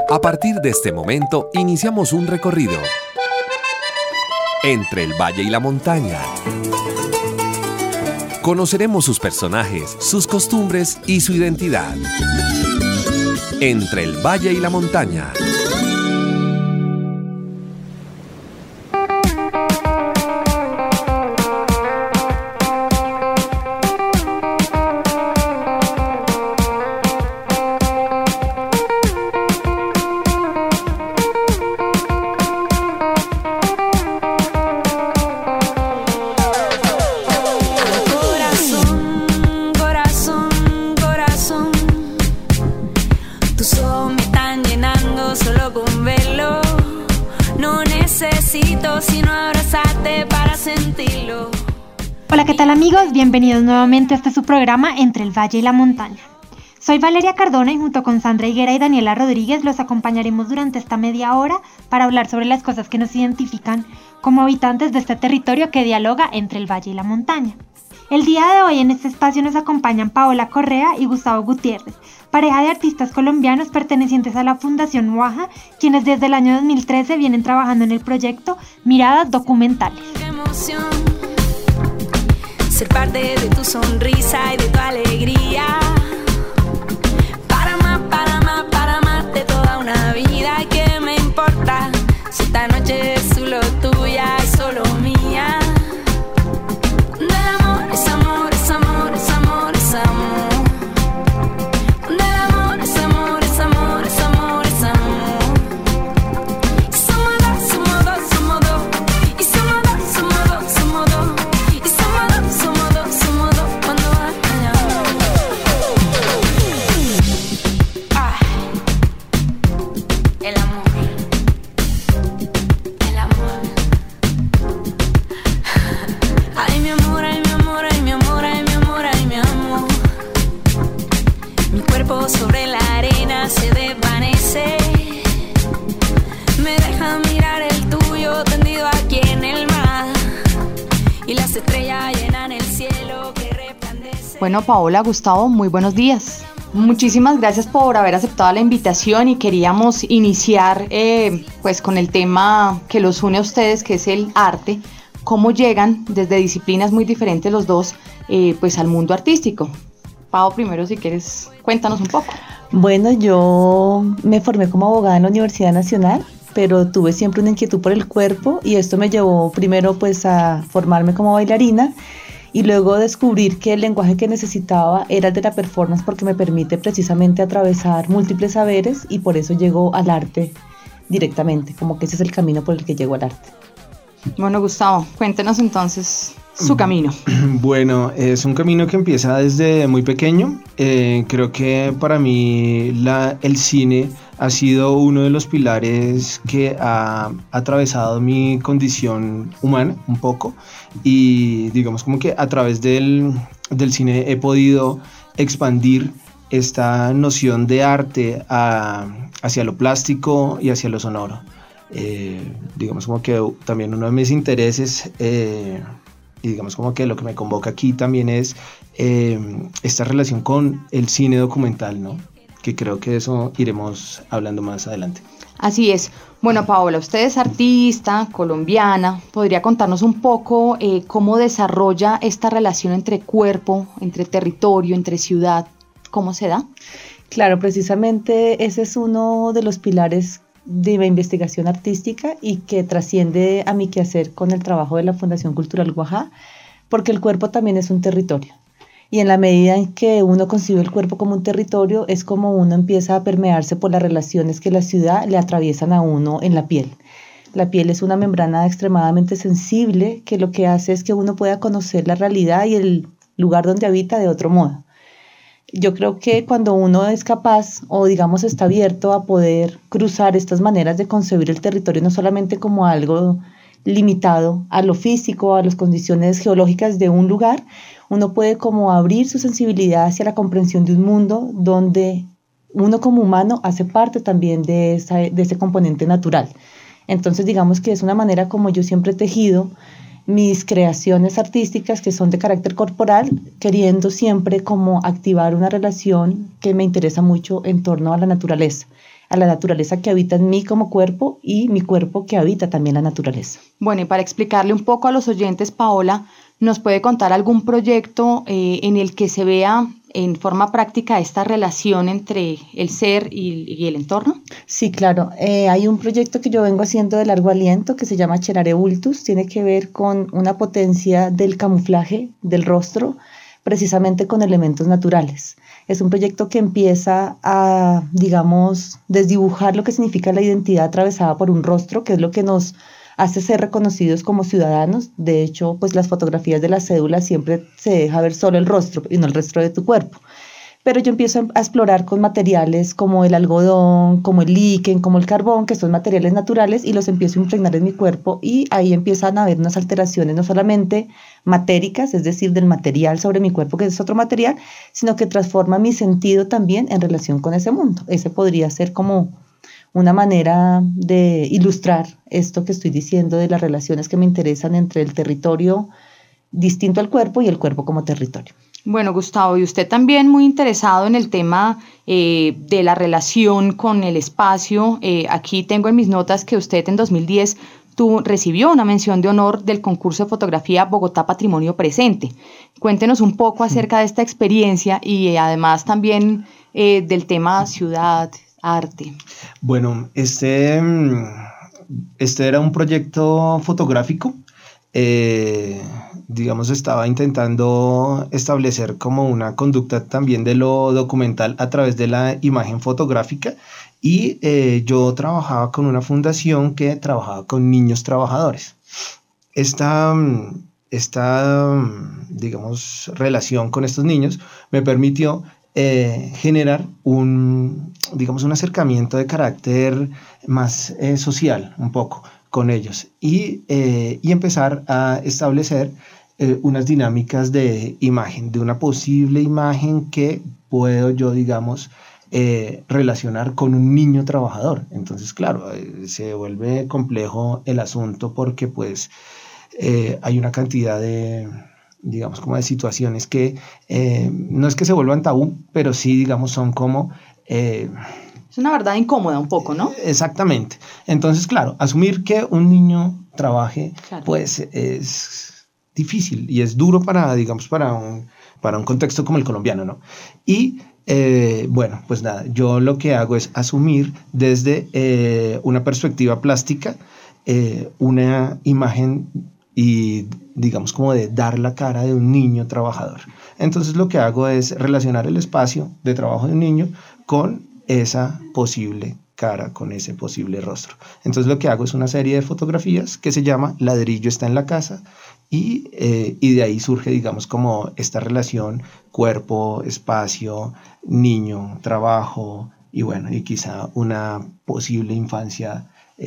A partir de este momento, iniciamos un recorrido entre el valle y la montaña. Conoceremos sus personajes, sus costumbres y su identidad. Entre el valle y la montaña. Hola, ¿qué tal amigos? Bienvenidos nuevamente a este su programa Entre el Valle y la Montaña. Soy Valeria Cardona y junto con Sandra Higuera y Daniela Rodríguez los acompañaremos durante esta media hora para hablar sobre las cosas que nos identifican como habitantes de este territorio que dialoga entre el Valle y la Montaña. El día de hoy en este espacio nos acompañan Paola Correa y Gustavo Gutiérrez, pareja de artistas colombianos pertenecientes a la Fundación Waja, quienes desde el año 2013 vienen trabajando en el proyecto Miradas Documentales. Ser parte de tu sonrisa y de tu alegría. Para más de toda una vida. ¿Qué me importa si esta noche es solo tuya y solo mía? Del amor es amor, es amor, es amor, es amor. Del amor es amor, es amor, es amor, es amor. Somos dos, somos dos, somos dos. Y somos dos, somos dos, somos dos. Y somos dos cuando vayamos. El amor. El amor. Ay, mi amor, ay, mi amor, ay, mi amor, ay, mi amor, ay, mi amor. Mi cuerpo sobre la arena se desvanece. Me deja mirar el tuyo tendido aquí en el mar. Y las estrellas llenan el cielo que resplandece. Bueno, Paola, Gustavo, muy buenos días. Muchísimas gracias por haber aceptado la invitación y queríamos iniciar pues con el tema que los une a ustedes, que es el arte. ¿Cómo llegan desde disciplinas muy diferentes los dos pues al mundo artístico? Pau, primero si quieres, cuéntanos un poco. Bueno, yo me formé como abogada en la Universidad Nacional, pero tuve siempre una inquietud por el cuerpo y esto me llevó primero pues a formarme como bailarina y luego descubrir que el lenguaje que necesitaba era el de la performance porque me permite precisamente atravesar múltiples saberes y por eso llego al arte directamente, como que ese es el camino por el que llego al arte. Bueno, Gustavo, cuéntenos entonces su camino. Bueno, es un camino que empieza desde muy pequeño. Creo que para mí el cine ha sido uno de los pilares que ha atravesado mi condición humana un poco y digamos como que a través del cine he podido expandir esta noción de arte hacia lo plástico y hacia lo sonoro. Digamos como que también uno de mis intereses y digamos como que lo que me convoca aquí también es esta relación con el cine documental, ¿no? Que creo que de eso iremos hablando más adelante. Así es. Bueno, Paola, usted es artista colombiana. ¿Podría contarnos un poco cómo desarrolla esta relación entre cuerpo, entre territorio, entre ciudad? ¿Cómo se da? Claro, precisamente ese es uno de los pilares de mi investigación artística y que trasciende a mi quehacer con el trabajo de la Fundación Cultural Waja, porque el cuerpo también es un territorio. Y en la medida en que uno concibe el cuerpo como un territorio, es como uno empieza a permearse por las relaciones que la ciudad le atraviesan a uno en la piel. La piel es una membrana extremadamente sensible que lo que hace es que uno pueda conocer la realidad y el lugar donde habita de otro modo. Yo creo que cuando uno es capaz o digamos está abierto a poder cruzar estas maneras de concebir el territorio no solamente como algo limitado a lo físico, a las condiciones geológicas de un lugar, uno puede como abrir su sensibilidad hacia la comprensión de un mundo donde uno como humano hace parte también de ese componente natural. Entonces digamos que es una manera como yo siempre he tejido mis creaciones artísticas que son de carácter corporal, queriendo siempre como activar una relación que me interesa mucho en torno a la naturaleza que habita en mí como cuerpo y mi cuerpo que habita también la naturaleza. Bueno, y para explicarle un poco a los oyentes, Paola, ¿nos puede contar algún proyecto en el que se vea en forma práctica esta relación entre el ser y el entorno? Sí, claro. Hay un proyecto que yo vengo haciendo de largo aliento que se llama Cerare Vultus. Tiene que ver con una potencia del camuflaje del rostro, precisamente con elementos naturales. Es un proyecto que empieza a, digamos, desdibujar lo que significa la identidad atravesada por un rostro, que es lo que nos hace ser reconocidos como ciudadanos. De hecho, pues las fotografías de las cédulas siempre se deja ver solo el rostro y no el resto de tu cuerpo. Pero yo empiezo a explorar con materiales como el algodón, como el líquen, como el carbón, que son materiales naturales, y los empiezo a impregnar en mi cuerpo, y ahí empiezan a haber unas alteraciones no solamente matéricas, es decir, del material sobre mi cuerpo, que es otro material, sino que transforma mi sentido también en relación con ese mundo. Ese podría ser como una manera de ilustrar esto que estoy diciendo de las relaciones que me interesan entre el territorio distinto al cuerpo y el cuerpo como territorio. Bueno, Gustavo, y usted también muy interesado en el tema de la relación con el espacio. Aquí tengo en mis notas que usted en 2010 recibió una mención de honor del concurso de fotografía Bogotá Patrimonio Presente. Cuéntenos un poco acerca de esta experiencia y además también del tema ciudad, arte. Bueno, este era un proyecto fotográfico. Digamos, estaba intentando establecer como una conducta también de lo documental a través de la imagen fotográfica, y yo trabajaba con una fundación que trabajaba con niños trabajadores. Esta digamos, relación con estos niños me permitió generar un acercamiento de carácter más social un poco con ellos, y empezar a establecer unas dinámicas de imagen, de una posible imagen que puedo yo, digamos, relacionar con un niño trabajador. Entonces, claro, se vuelve complejo el asunto porque pues hay una cantidad de, digamos, como de situaciones que no es que se vuelvan tabú, pero sí, digamos, son como... es una verdad incómoda un poco, ¿no? Exactamente. Entonces, claro, asumir que un niño trabaje, claro, pues es difícil y es duro para un contexto como el colombiano, ¿no? Y bueno, pues nada, yo lo que hago es asumir desde una perspectiva plástica una imagen y, digamos, como de dar la cara de un niño trabajador. Entonces lo que hago es relacionar el espacio de trabajo de un niño con esa posible cara, con ese posible rostro. Entonces lo que hago es una serie de fotografías que se llama Ladrillo está en la casa, y de ahí surge, digamos, como esta relación cuerpo, espacio, niño, trabajo, y bueno, y quizá una posible infancia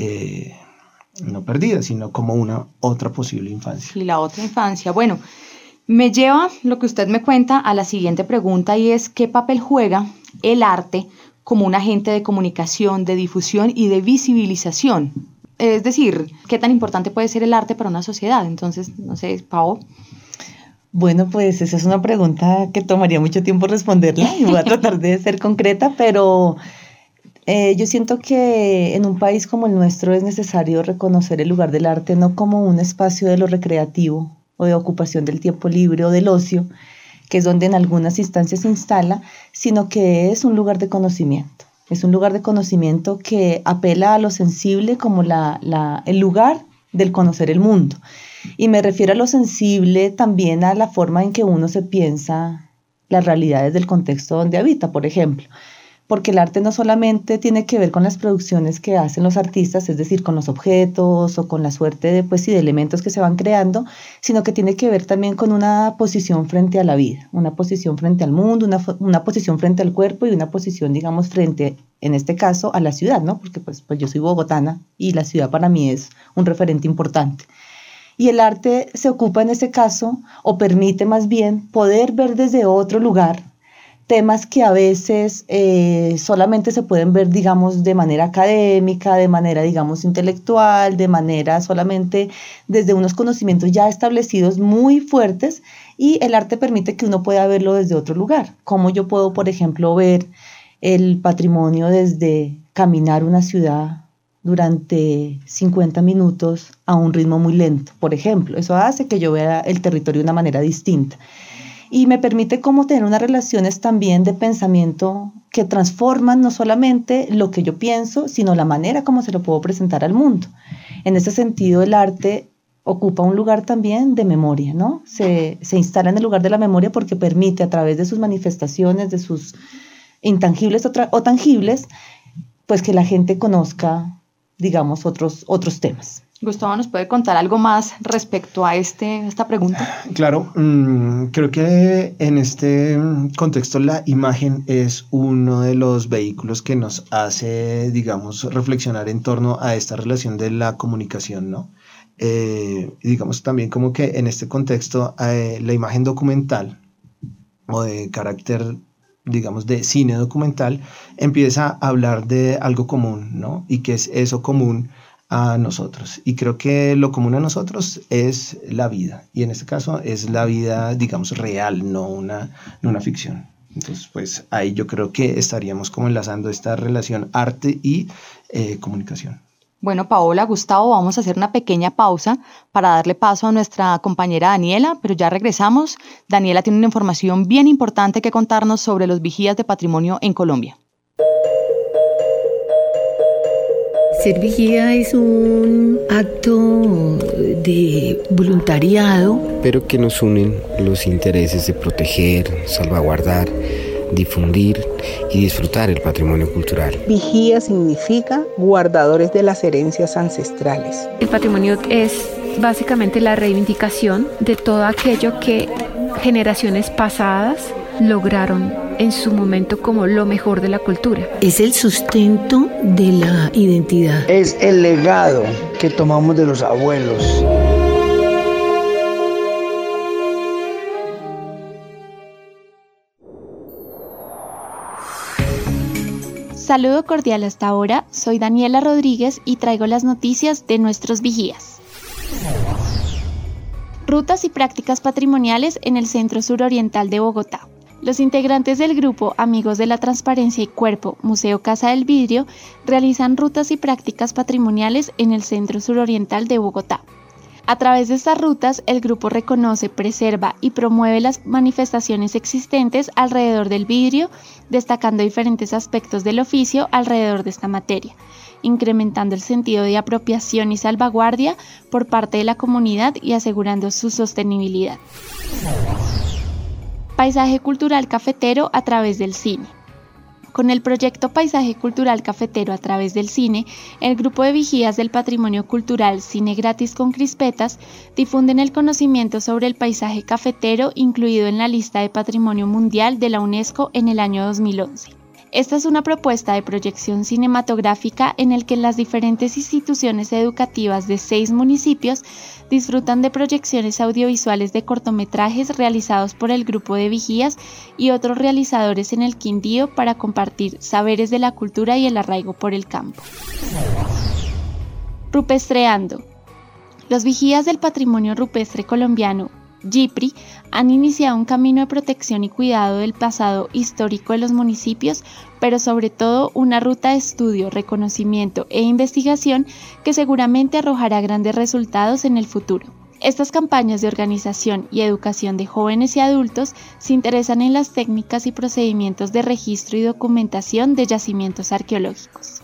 no perdida, sino como una otra posible infancia. Y la otra infancia, bueno, me lleva lo que usted me cuenta a la siguiente pregunta, y es ¿qué papel juega el arte como un agente de comunicación, de difusión y de visibilización? Es decir, ¿qué tan importante puede ser el arte para una sociedad? Entonces, no sé, Pau. Bueno, pues esa es una pregunta que tomaría mucho tiempo responderla y voy a tratar de ser concreta, pero yo siento que en un país como el nuestro es necesario reconocer el lugar del arte no como un espacio de lo recreativo o de ocupación del tiempo libre o del ocio, que es donde en algunas instancias se instala, sino que es un lugar de conocimiento. Es un lugar de conocimiento que apela a lo sensible como el lugar del conocer el mundo. Y me refiero a lo sensible también a la forma en que uno se piensa las realidades del contexto donde habita, por ejemplo. Porque el arte no solamente tiene que ver con las producciones que hacen los artistas, es decir, con los objetos o con la suerte de elementos que se van creando, sino que tiene que ver también con una posición frente a la vida, una posición frente al mundo, una posición frente al cuerpo y una posición, digamos, frente, en este caso, a la ciudad, ¿no? Porque pues yo soy bogotana y la ciudad para mí es un referente importante. Y el arte se ocupa en ese caso, o permite más bien, poder ver desde otro lugar temas que a veces solamente se pueden ver, digamos, de manera académica, de manera, digamos, intelectual, de manera solamente desde unos conocimientos ya establecidos muy fuertes, y el arte permite que uno pueda verlo desde otro lugar. Como yo puedo, por ejemplo, ver el patrimonio desde caminar una ciudad durante 50 minutos a un ritmo muy lento, por ejemplo. Eso hace que yo vea el territorio de una manera distinta. Y me permite como tener unas relaciones también de pensamiento que transforman no solamente lo que yo pienso, sino la manera como se lo puedo presentar al mundo. En ese sentido, el arte ocupa un lugar también de memoria, ¿no? Se instala en el lugar de la memoria porque permite a través de sus manifestaciones, de sus intangibles o tangibles, pues que la gente conozca, digamos, otros temas. Gustavo, ¿nos puede contar algo más respecto a esta pregunta? Claro, creo que en este contexto la imagen es uno de los vehículos que nos hace, digamos, reflexionar en torno a esta relación de la comunicación, ¿no? Digamos también como que en este contexto la imagen documental o de carácter, digamos, de cine documental empieza a hablar de algo común, ¿no? Y que es eso común a nosotros, y creo que lo común a nosotros es la vida, y en este caso es la vida, digamos, real, no una ficción. Entonces, pues ahí yo creo que estaríamos como enlazando esta relación arte y comunicación. Bueno, Paola, Gustavo, vamos a hacer una pequeña pausa para darle paso a nuestra compañera Daniela, pero ya regresamos. Daniela tiene una información bien importante que contarnos sobre los vigías de patrimonio en Colombia. Ser vigía es un acto de voluntariado, pero que nos unen los intereses de proteger, salvaguardar, difundir y disfrutar el patrimonio cultural. Vigía significa guardadores de las herencias ancestrales. El patrimonio es básicamente la reivindicación de todo aquello que generaciones pasadas lograron en su momento como lo mejor de la cultura. Es el sustento de la identidad. Es el legado que tomamos de los abuelos. Saludo cordial hasta ahora, soy Daniela Rodríguez y traigo las noticias de nuestros vigías. Rutas y prácticas patrimoniales en el Centro Suroriental de Bogotá. Los integrantes del grupo Amigos de la Transparencia y Cuerpo, Museo Casa del Vidrio, realizan rutas y prácticas patrimoniales en el Centro Suroriental de Bogotá. A través de estas rutas, el grupo reconoce, preserva y promueve las manifestaciones existentes alrededor del vidrio, destacando diferentes aspectos del oficio alrededor de esta materia, incrementando el sentido de apropiación y salvaguardia por parte de la comunidad y asegurando su sostenibilidad. Paisaje cultural cafetero a través del cine. Con el proyecto Paisaje Cultural Cafetero a través del cine, el grupo de vigías del patrimonio cultural Cine Gratis con Crispetas difunden el conocimiento sobre el paisaje cafetero incluido en la lista de Patrimonio Mundial de la UNESCO en el año 2011. Esta es una propuesta de proyección cinematográfica en el que las diferentes instituciones educativas de 6 municipios disfrutan de proyecciones audiovisuales de cortometrajes realizados por el grupo de vigías y otros realizadores en el Quindío para compartir saberes de la cultura y el arraigo por el campo. Rupestreando. Los vigías del patrimonio rupestre colombiano, GIPRI, han iniciado un camino de protección y cuidado del pasado histórico de los municipios, pero sobre todo una ruta de estudio, reconocimiento e investigación que seguramente arrojará grandes resultados en el futuro. Estas campañas de organización y educación de jóvenes y adultos se interesan en las técnicas y procedimientos de registro y documentación de yacimientos arqueológicos.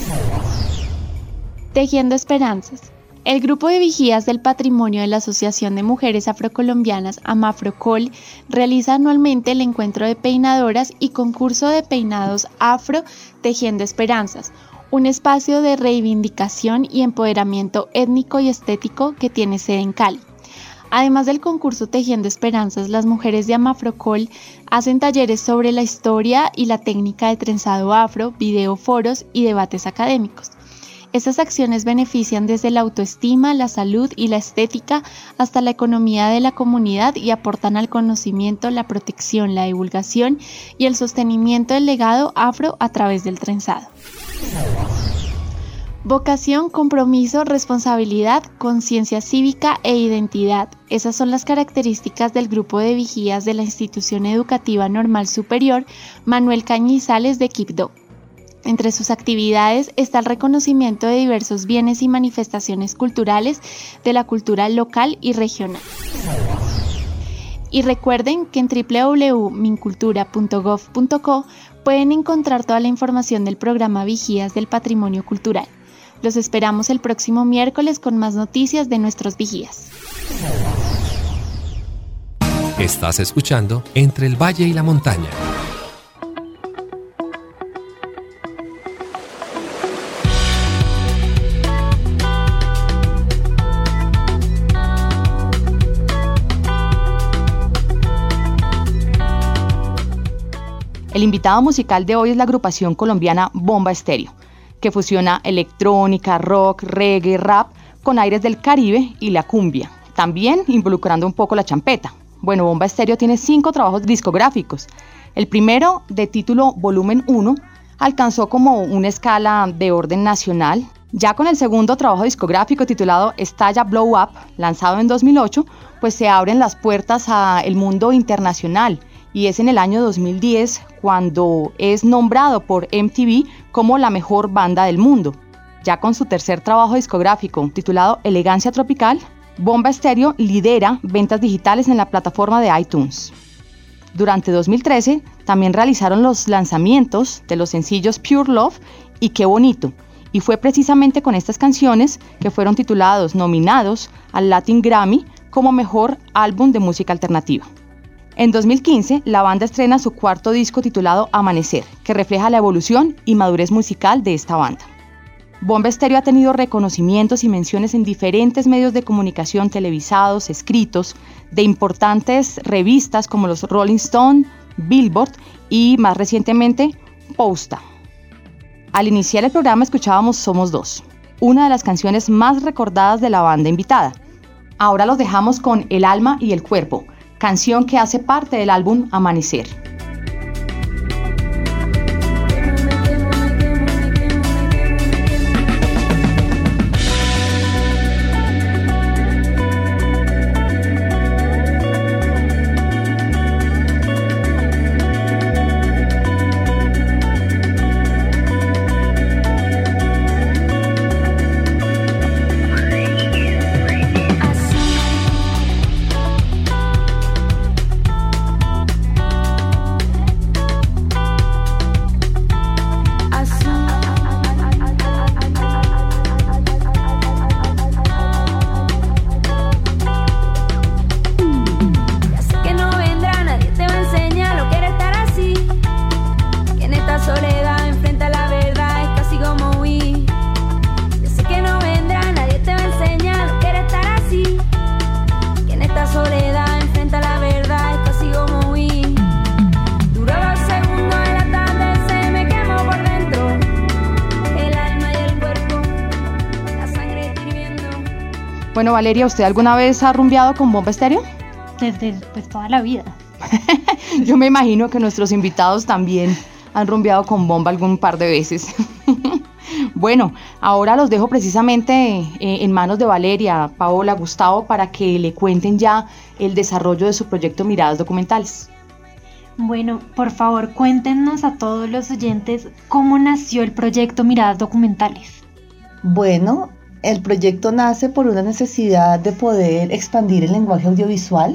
Tejiendo esperanzas. El grupo de vigías del patrimonio de la Asociación de Mujeres Afrocolombianas AMAFROCOL realiza anualmente el encuentro de peinadoras y concurso de peinados afro Tejiendo Esperanzas, un espacio de reivindicación y empoderamiento étnico y estético que tiene sede en Cali. Además del concurso Tejiendo Esperanzas, las mujeres de AMAFROCOL hacen talleres sobre la historia y la técnica de trenzado afro, videoforos y debates académicos. Esas acciones benefician desde la autoestima, la salud y la estética hasta la economía de la comunidad y aportan al conocimiento, la protección, la divulgación y el sostenimiento del legado afro a través del trenzado. Vocación, compromiso, responsabilidad, conciencia cívica e identidad. Esas son las características del grupo de vigías de la Institución Educativa Normal Superior Manuel Cañizales de Quibdó. Entre sus actividades está el reconocimiento de diversos bienes y manifestaciones culturales de la cultura local y regional. Y recuerden que en www.mincultura.gov.co pueden encontrar toda la información del programa Vigías del Patrimonio Cultural. Los esperamos el próximo miércoles con más noticias de nuestros vigías. Estás escuchando Entre el Valle y la Montaña. El invitado musical de hoy es la agrupación colombiana Bomba Estéreo, que fusiona electrónica, rock, reggae, rap con aires del Caribe y la cumbia, también involucrando un poco la champeta. Bueno, Bomba Estéreo tiene 5 trabajos discográficos. El primero, de título Volumen 1, alcanzó como una escala de orden nacional. Ya con el segundo trabajo discográfico titulado Estalla Blow Up, lanzado en 2008, pues se abren las puertas al mundo internacional. Y es en el año 2010 cuando es nombrado por MTV como la mejor banda del mundo. Ya con su tercer trabajo discográfico titulado Elegancia Tropical, Bomba Estéreo lidera ventas digitales en la plataforma de iTunes. Durante 2013 también realizaron los lanzamientos de los sencillos Pure Love y Qué Bonito, y fue precisamente con estas canciones que fueron nominados al Latin Grammy como mejor álbum de música alternativa. En 2015, la banda estrena su cuarto disco titulado Amanecer, que refleja la evolución y madurez musical de esta banda. Bomba Estéreo ha tenido reconocimientos y menciones en diferentes medios de comunicación televisados, escritos, de importantes revistas como los Rolling Stone, Billboard y, más recientemente, Posta. Al iniciar el programa escuchábamos Somos Dos, una de las canciones más recordadas de la banda invitada. Ahora los dejamos con El Alma y el Cuerpo, canción que hace parte del álbum Amanecer. Bueno, Valeria, ¿usted alguna vez ha rumbeado con Bomba Estéreo? Desde toda la vida. Yo me imagino que nuestros invitados también han rumbeado con Bomba algún par de veces. Bueno, ahora los dejo precisamente en manos de Valeria, Paola, Gustavo, para que le cuenten ya el desarrollo de su proyecto Miradas Documentales. Bueno, por favor, cuéntenos a todos los oyentes cómo nació el proyecto Miradas Documentales. Bueno, el proyecto nace por una necesidad de poder expandir el lenguaje audiovisual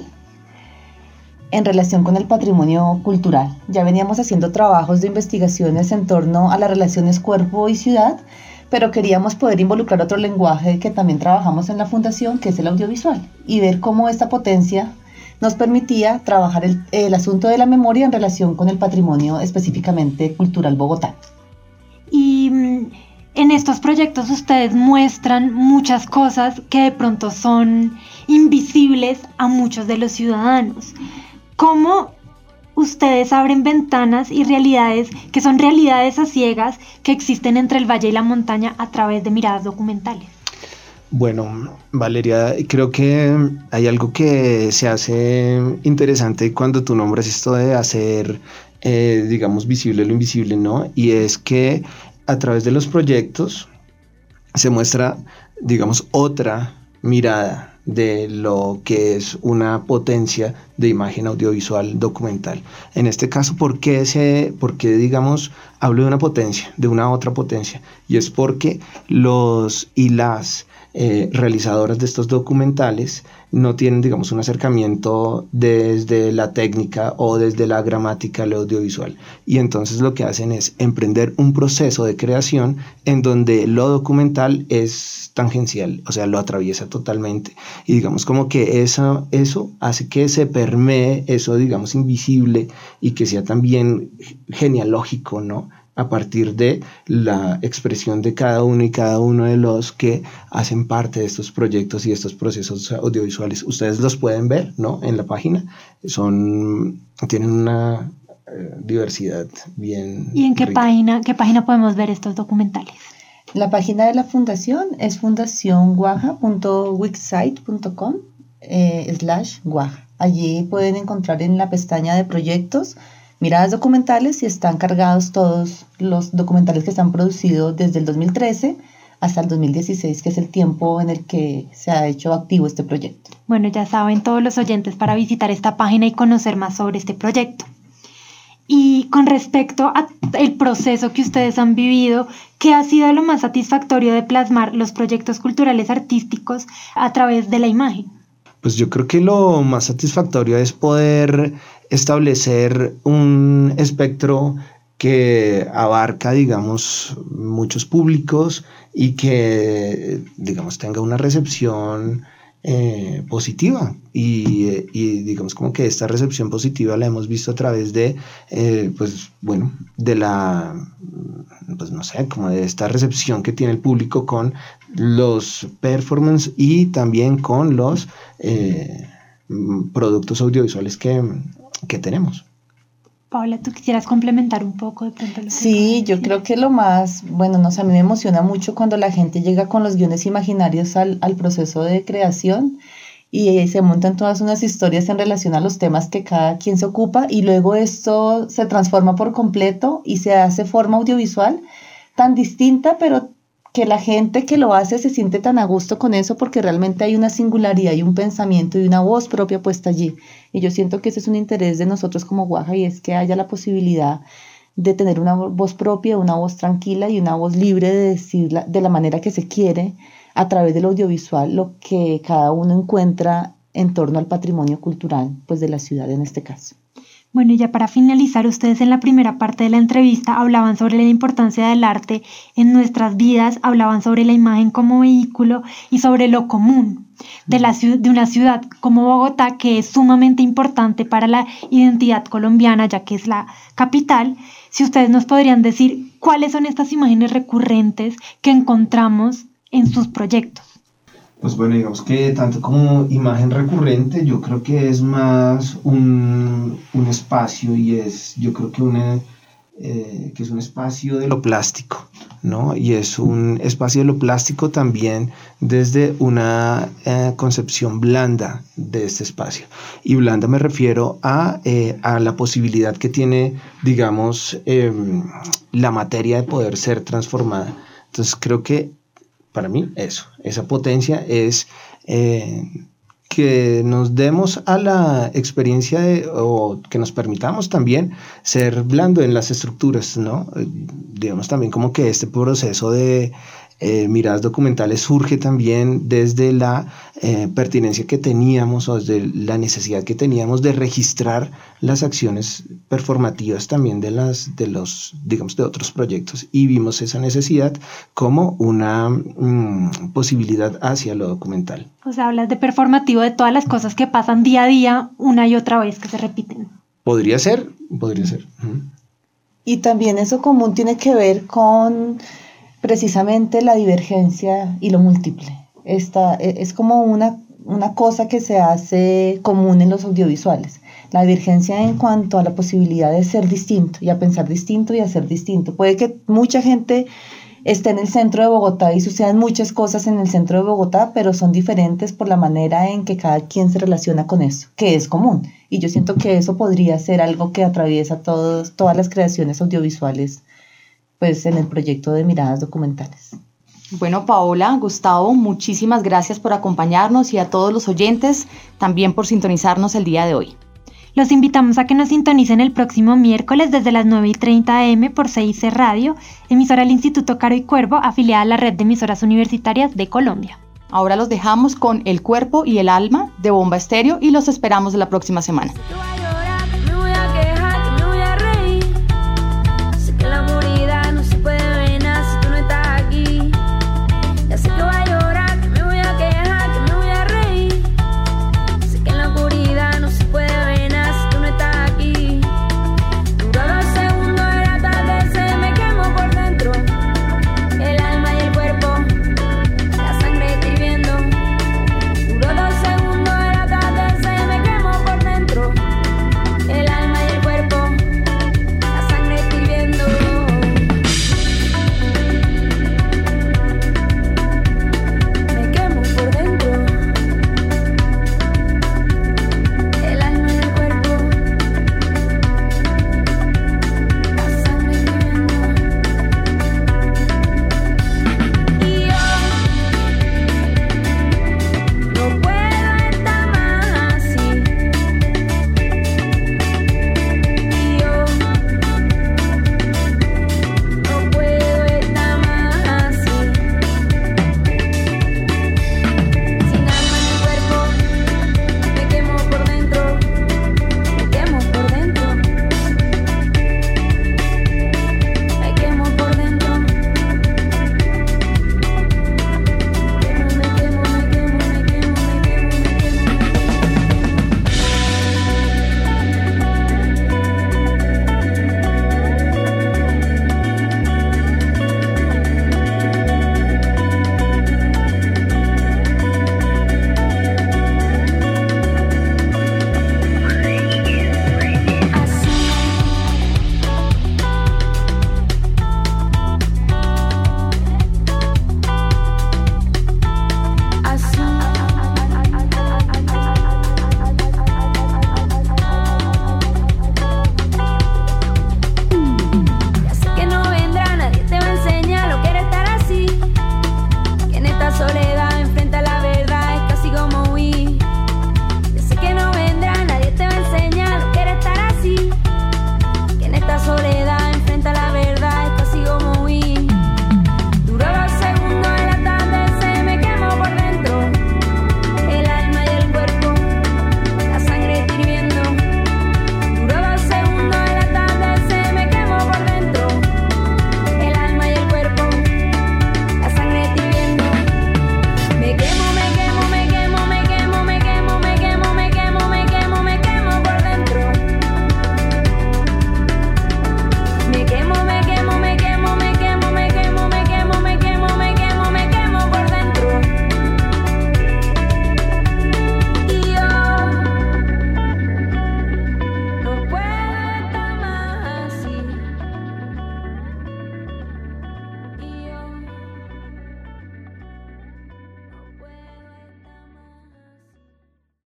en relación con el patrimonio cultural. Ya veníamos haciendo trabajos de investigaciones en torno a las relaciones cuerpo y ciudad, pero queríamos poder involucrar otro lenguaje que también trabajamos en la fundación, que es el audiovisual, y ver cómo esta potencia nos permitía trabajar el asunto de la memoria en relación con el patrimonio específicamente cultural bogotano. Y en estos proyectos ustedes muestran muchas cosas que de pronto son invisibles a muchos de los ciudadanos. ¿Cómo ustedes abren ventanas y realidades que son realidades a ciegas que existen entre el valle y la montaña a través de miradas documentales. Bueno, Valeria, creo que hay algo que se hace interesante cuando tú nombras esto de hacer, digamos, visible lo invisible, ¿no? Y es que a través de los proyectos se muestra, digamos, otra mirada de lo que es una potencia de imagen audiovisual documental. En este caso, ¿por qué digamos, hablo de una potencia, de una otra potencia? Y es porque los y las realizadoras de estos documentales no tienen, digamos, un acercamiento desde la técnica o desde la gramática al audiovisual, y entonces lo que hacen es emprender un proceso de creación en donde lo documental es tangencial, o sea, lo atraviesa totalmente, y digamos como que eso hace que se permee eso, digamos, invisible, y que sea también genealógico, ¿no?, a partir de la expresión de cada uno y cada uno de los que hacen parte de estos proyectos y estos procesos audiovisuales. Ustedes los pueden ver, ¿no?, en la página. Tienen una diversidad bien ¿Y en qué rica. página podemos ver estos documentales? La página de la fundación es fundacionguaja.wixsite.com/guaja. Allí pueden encontrar en la pestaña de proyectos miradas documentales y están cargados todos los documentales que se han producido desde el 2013 hasta el 2016, que es el tiempo en el que se ha hecho activo este proyecto. Bueno, ya saben todos los oyentes para visitar esta página y conocer más sobre este proyecto. Y con respecto al proceso que ustedes han vivido, ¿qué ha sido lo más satisfactorio de plasmar los proyectos culturales artísticos a través de la imagen? Pues yo creo que lo más satisfactorio es poder establecer un espectro que abarca, digamos, muchos públicos y que, digamos, tenga una recepción positiva, y digamos como que esta recepción positiva la hemos visto a través de de la, pues no sé, como de esta recepción que tiene el público con los performances y también con los productos audiovisuales que tenemos. Paola, ¿tú quisieras complementar un poco de pronto? Sí, yo creo que lo más, no sé, a mí me emociona mucho cuando la gente llega con los guiones imaginarios al proceso de creación y se montan todas unas historias en relación a los temas que cada quien se ocupa, y luego esto se transforma por completo y se hace forma audiovisual tan distinta, pero que la gente que lo hace se siente tan a gusto con eso porque realmente hay una singularidad y un pensamiento y una voz propia puesta allí. Y yo siento que ese es un interés de nosotros como Guaja, y es que haya la posibilidad de tener una voz propia, una voz tranquila y una voz libre de decirla de la manera que se quiere a través del audiovisual, lo que cada uno encuentra en torno al patrimonio cultural, pues de la ciudad en este caso. Bueno, y ya para finalizar, ustedes en la primera parte de la entrevista hablaban sobre la importancia del arte en nuestras vidas, hablaban sobre la imagen como vehículo y sobre lo común de una ciudad como Bogotá, que es sumamente importante para la identidad colombiana, ya que es la capital. Si ustedes nos podrían decir cuáles son estas imágenes recurrentes que encontramos en sus proyectos. Pues bueno, digamos que tanto como imagen recurrente, yo creo que es más un espacio, y yo creo que es un espacio de lo plástico, ¿no? Y es un espacio de lo plástico también desde una concepción blanda de este espacio. Y blanda me refiero a la posibilidad que tiene, digamos, la materia de poder ser transformada. Entonces creo que para mí esa potencia es que nos demos a la experiencia o que nos permitamos también ser blando en las estructuras, ¿no? Digamos también como que este proceso de miradas documentales surge también desde la pertinencia que teníamos, o desde la necesidad que teníamos de registrar las acciones performativas también de otros proyectos, y vimos esa necesidad como una posibilidad hacia lo documental. O sea, hablas de performativo, de todas las cosas que pasan día a día, una y otra vez, que se repiten. Podría ser. Y también eso común tiene que ver con precisamente la divergencia y lo múltiple. Es como una cosa que se hace común en los audiovisuales. La divergencia en cuanto a la posibilidad de ser distinto y a pensar distinto y a ser distinto. Puede que mucha gente esté en el centro de Bogotá y sucedan muchas cosas en el centro de Bogotá, pero son diferentes por la manera en que cada quien se relaciona con eso, que es común. Y yo siento que eso podría ser algo que atraviesa todas las creaciones audiovisuales, pues en el proyecto de Miradas Documentales. Bueno, Paola, Gustavo, muchísimas gracias por acompañarnos y a todos los oyentes también por sintonizarnos el día de hoy. Los invitamos a que nos sintonicen el próximo miércoles desde las 9:30 am por CIC Radio, emisora del Instituto Caro y Cuervo, afiliada a la red de emisoras universitarias de Colombia. Ahora los dejamos con El Cuerpo y el Alma de Bomba Estéreo y los esperamos la próxima semana.